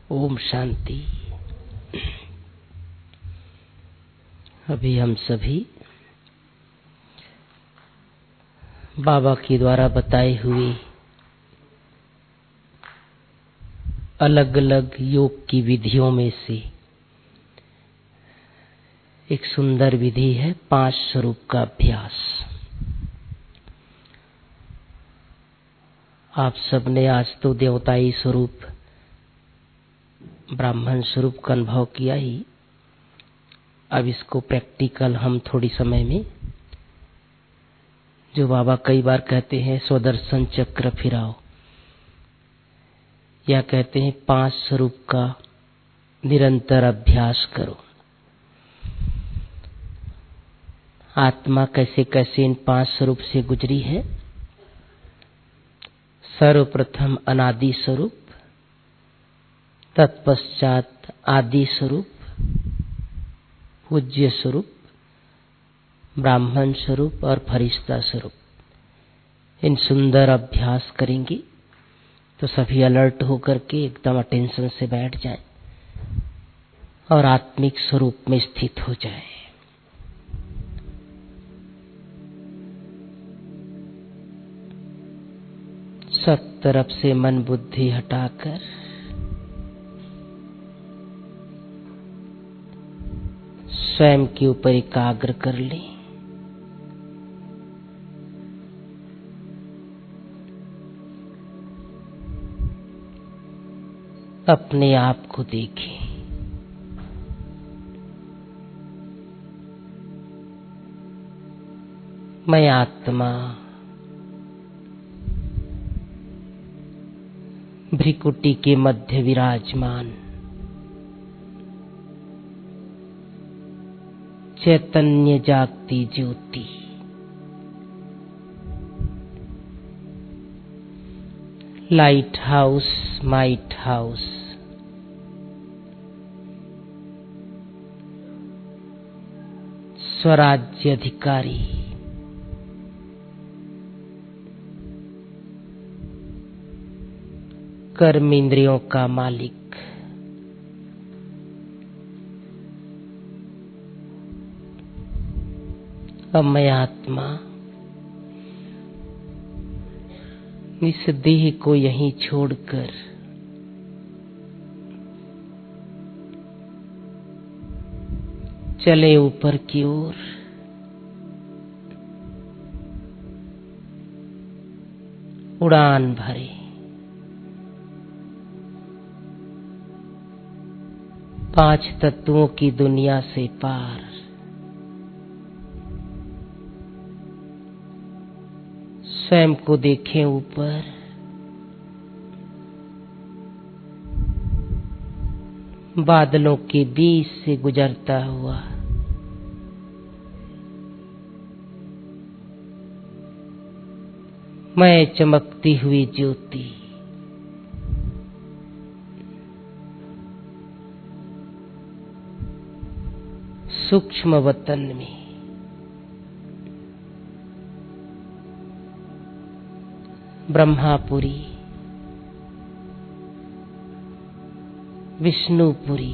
ओम शांति। अभी हम सभी बाबा के द्वारा बताए हुए अलग अलग योग की विधियों में से एक सुंदर विधि है 5 स्वरूप का अभ्यास। आप सबने आज तो देवताई स्वरूप ब्राह्मण स्वरूप का अनुभव किया ही। अब इसको प्रैक्टिकल हम थोड़ी समय में, जो बाबा कई बार कहते हैं स्वदर्शन चक्र फिराओ, या कहते हैं 5 स्वरूप का निरंतर अभ्यास करो। आत्मा कैसे कैसे इन 5 स्वरूप से गुजरी है। सर्वप्रथम अनादि स्वरूप, तत्पश्चात आदि स्वरूप, पूज्य स्वरूप, ब्राह्मण स्वरूप और फरिश्ता स्वरूप। इन सुंदर अभ्यास करेंगे तो सभी अलर्ट होकर के एकदम अटेंशन से बैठ जाएं और आत्मिक स्वरूप में स्थित हो जाएं। सब तरफ से मन बुद्धि हटाकर स्वयं के ऊपर एकाग्र कर लें। अपने आप को देखें। मैं आत्मा भ्रिकुटी के मध्य विराजमान चैतन्य जागती ज्योति, लाइट हाउस माइट हाउस, स्वराज्य अधिकारी, कर्म इंद्रियों का मालिक, अब मैं आत्मा इस देह को यहीं छोड़कर चले ऊपर की ओर। उड़ान भरे। पांच तत्वों की दुनिया से पार। स्वयं को देखें ऊपर। बादलों के बीच से गुजरता हुआ मैं चमकती हुई ज्योति। सूक्ष्म वतन में ब्रह्मापुरी, विष्णुपुरी,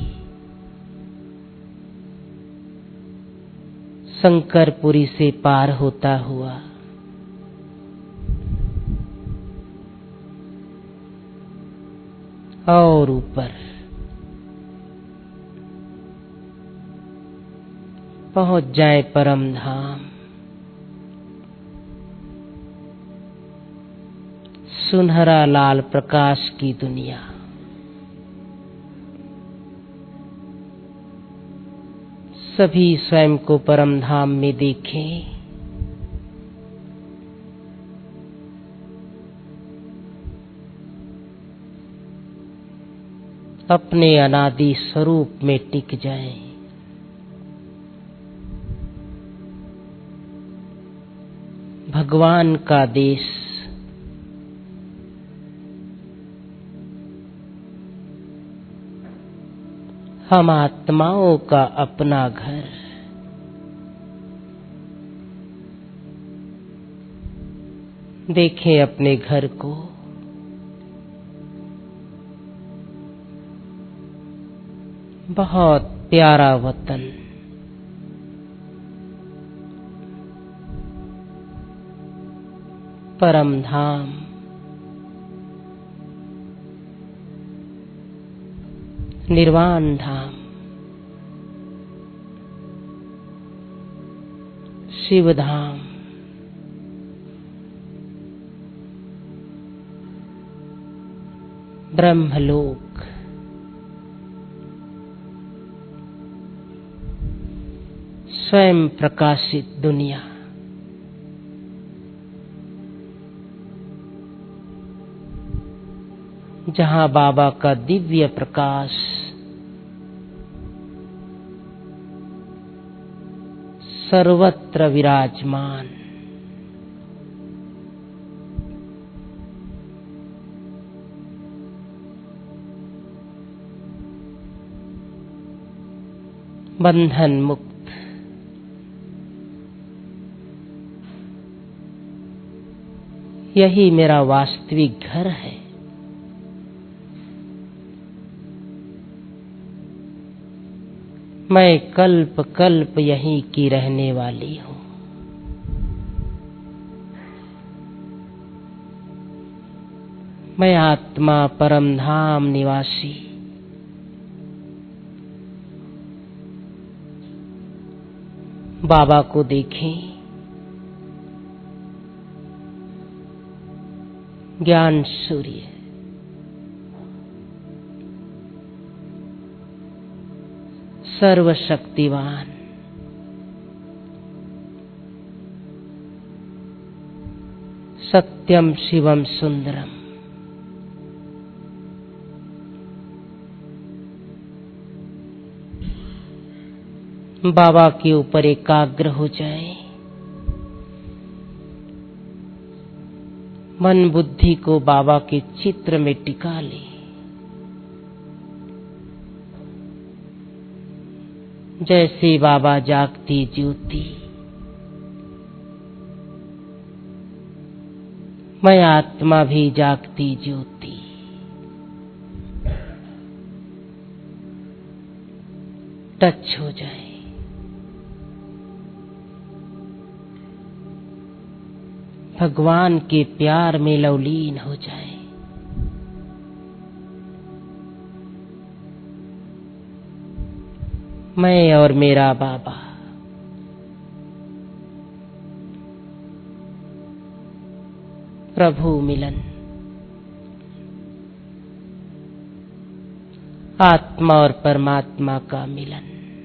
शंकरपुरी से पार होता हुआ और ऊपर पहुंच जाए परम धाम। सुनहरा लाल प्रकाश की दुनिया। सभी स्वयं को परम धाम में देखें। अपने अनादि स्वरूप में टिक जाएं। भगवान का देश हम आत्माओं का अपना घर। देखें अपने घर को। बहुत प्यारा वतन, परम धाम, निर्वाण धाम, शिव धाम, ब्रह्मलोक, स्वयं प्रकाशित दुनिया, जहां बाबा का दिव्य प्रकाश सर्वत्र विराजमान। बंधन मुक्त, यही मेरा वास्तविक घर है। मैं कल्प कल्प यहीं की रहने वाली हूँ। मैं आत्मा परम धाम निवासी, बाबा को देखें, ज्ञान सूर्य, सर्वशक्तिवान, सत्यम शिवम सुंदरम, बाबा के ऊपर एकाग्र हो जाए, मन बुद्धि को बाबा के चित्र में टिका ले। जैसे बाबा जागती ज्योति, मैं आत्मा भी जागती ज्योति। टच हो जाए, भगवान के प्यार में लवलीन हो जाए। मैं और मेरा बाबा प्रभु मिलन, आत्मा और परमात्मा का मिलन।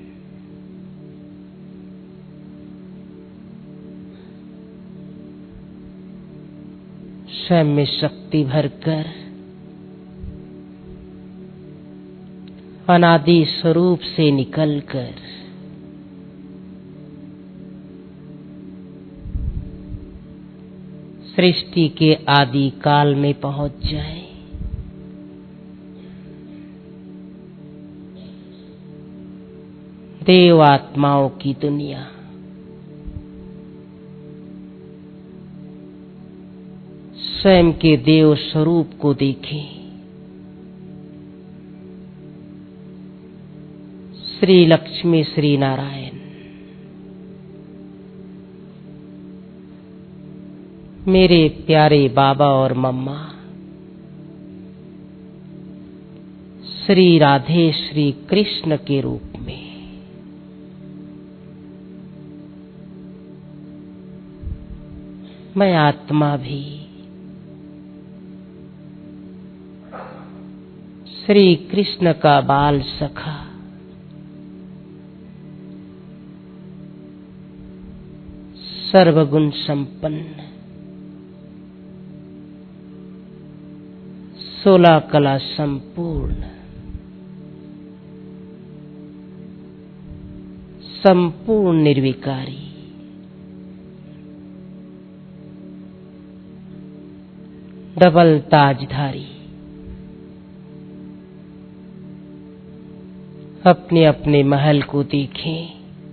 स्वयं में शक्ति भरकर अनादि स्वरूप से निकलकर सृष्टि के आदि काल में पहुंच जाए। देव आत्माओं की दुनिया, स्वयं के देव स्वरूप को देखें। श्री लक्ष्मी श्री नारायण, मेरे प्यारे बाबा और मम्मा, श्री राधे श्री कृष्ण के रूप में। मैं आत्मा भी श्री कृष्ण का बाल सखा, सर्वगुण संपन्न, 16 कला संपूर्ण, संपूर्ण निर्विकारी, डबल ताजधारी, अपने अपने महल को देखें।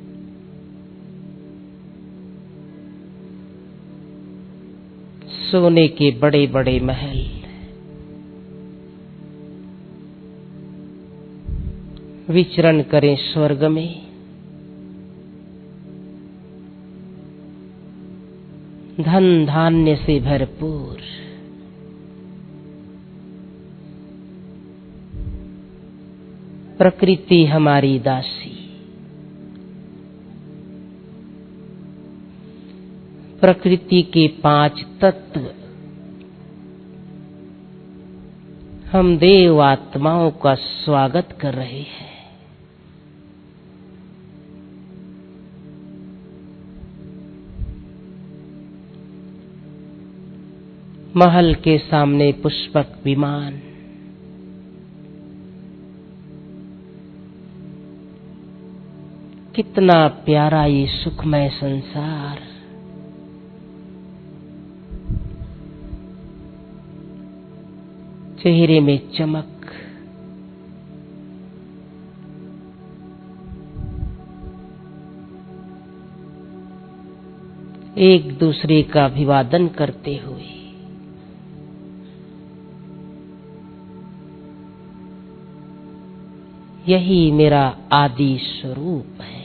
सोने के बड़े बड़े महल, विचरण करें स्वर्ग में, धन धान्य से भरपूर। प्रकृति हमारी दासी, प्रकृति के 5 तत्व हम देव आत्माओं का स्वागत कर रहे हैं। महल के सामने पुष्पक विमान, कितना प्यारा ये सुखमय संसार। चेहरे में चमक, एक दूसरे का अभिवादन करते हुए, यही मेरा आदि स्वरूप है।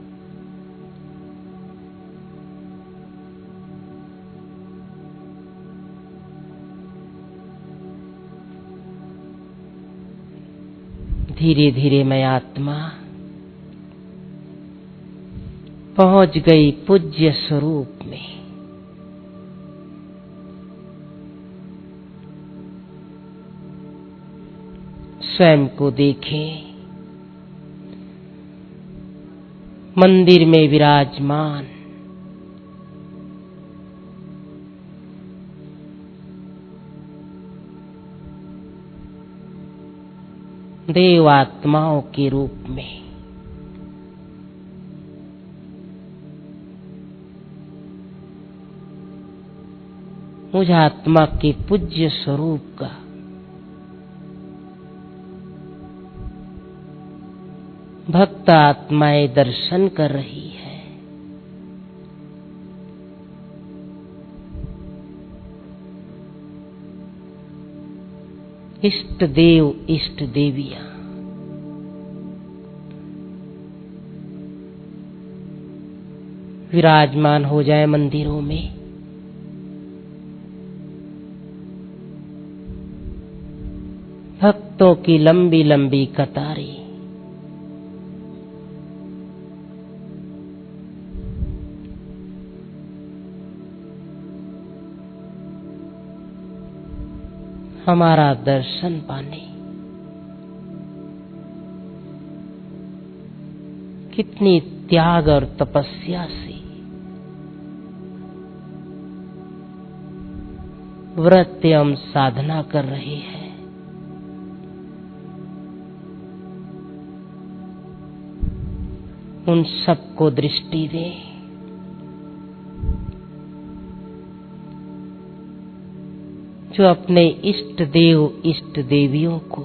धीरे धीरे मैं आत्मा पहुंच गई पूज्य स्वरूप में। स्वयं को देखें, मंदिर में विराजमान, देव आत्माओं के रूप में। मुझ आत्मा के पूज्य स्वरूप का भक्त आत्माएं दर्शन कर रही है। इष्ट देव इष्ट देवियां विराजमान हो जाए मंदिरों में। भक्तों की लंबी लंबी कतारें, हमारा दर्शन पाने। कितनी त्याग और तपस्या से व्रत एवं साधना कर रहे हैं। उन सबको दृष्टि दें। जो अपने इष्ट देव इष्ट देवियों को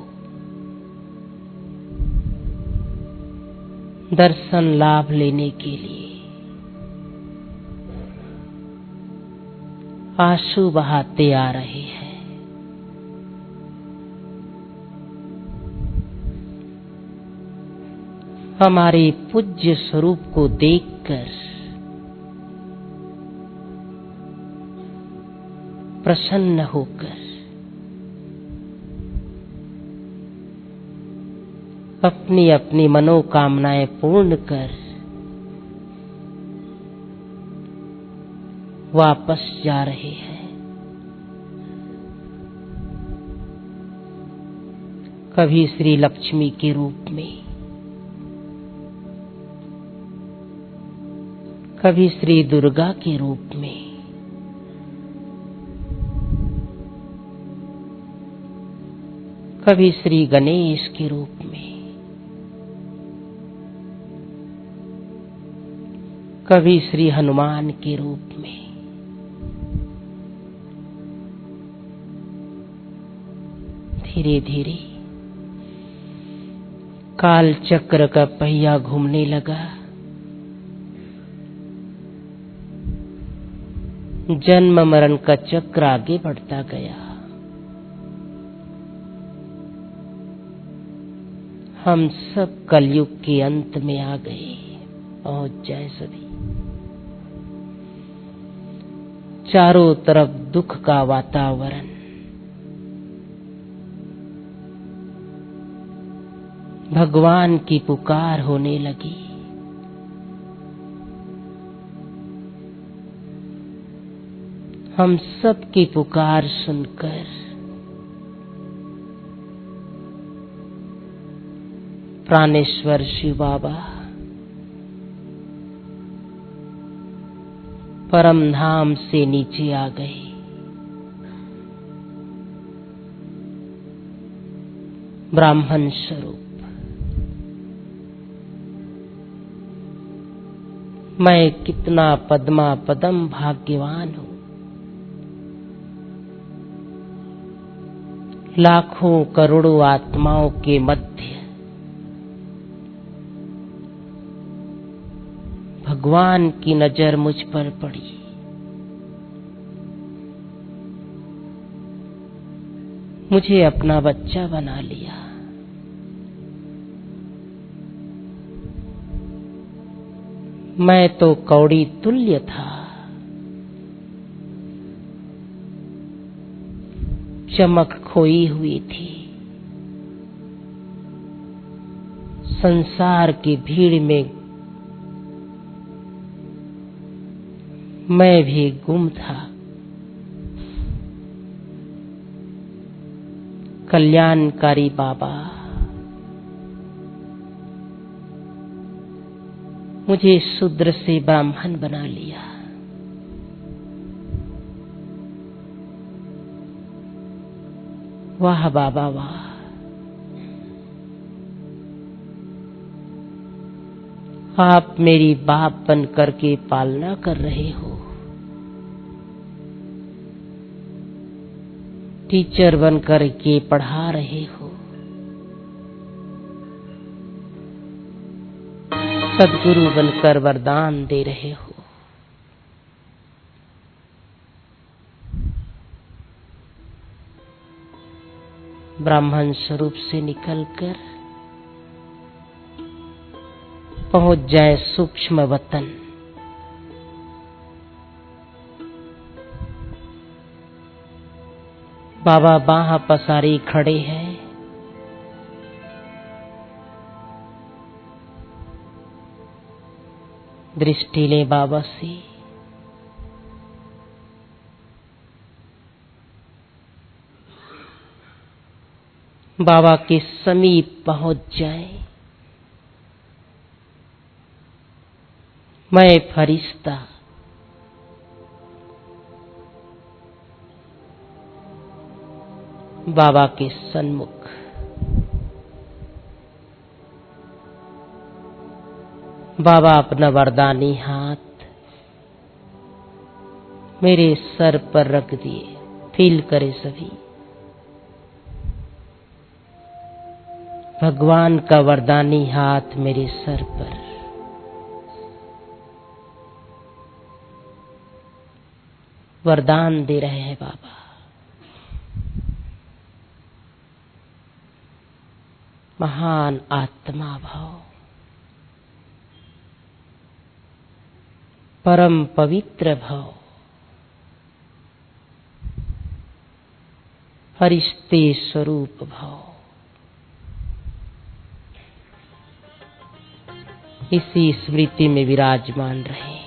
दर्शन लाभ लेने के लिए आंसू बहाते आ रहे हैं। हमारे पूज्य स्वरूप को देखकर प्रसन्न होकर अपनी अपनी मनोकामनाएं पूर्ण कर वापस जा रहे हैं। कभी श्री लक्ष्मी के रूप में, कभी श्री दुर्गा के रूप में, कभी श्री गणेश के रूप में, कभी श्री हनुमान के रूप में। धीरे धीरे काल चक्र का पहिया घूमने लगा। जन्म मरण का चक्र आगे बढ़ता गया। हम सब कलयुग के अंत में आ गए। पहुंच जाए सभी। चारों तरफ दुख का वातावरण, भगवान की पुकार होने लगी। हम सब की पुकार सुनकर प्राणेश्वर शिव बाबा परम धाम से नीचे आ गए। ब्राह्मण स्वरूप। मैं कितना पद्मा पदम भाग्यवान हूं। लाखों करोड़ों आत्माओं के मध्य भगवान की नजर मुझ पर पड़ी। मुझे अपना बच्चा बना लिया। मैं तो कौड़ी तुल्य था, चमक खोई हुई थी। संसार की भीड़ में मैं भी गुम था। कल्याणकारी बाबा मुझे शूद्र से ब्राह्मण बना लिया। वाह बाबा वाह। आप मेरी बाप बन करके पालना कर रहे हो। टीचर बन करके पढ़ा रहे हो। सद्गुरु बनकर वरदान दे रहे हो। ब्राह्मण स्वरूप से निकलकर पहुंच जाए सूक्ष्म वतन। बाबा बाह पसारी खड़े हैं। दृष्टि ले बाबा से। बाबा के समीप पहुंच जाए। मैं फरिश्ता बाबा के सन्मुख। बाबा अपना वरदानी हाथ मेरे सर पर रख दिए। फील करे सभी। भगवान का वरदानी हाथ मेरे सर पर। वरदान दे रहे हैं बाबा। महान आत्मा भाव, परम पवित्र भाव, फरिश्ते स्वरूप भाव। इसी स्मृति में विराजमान रहे।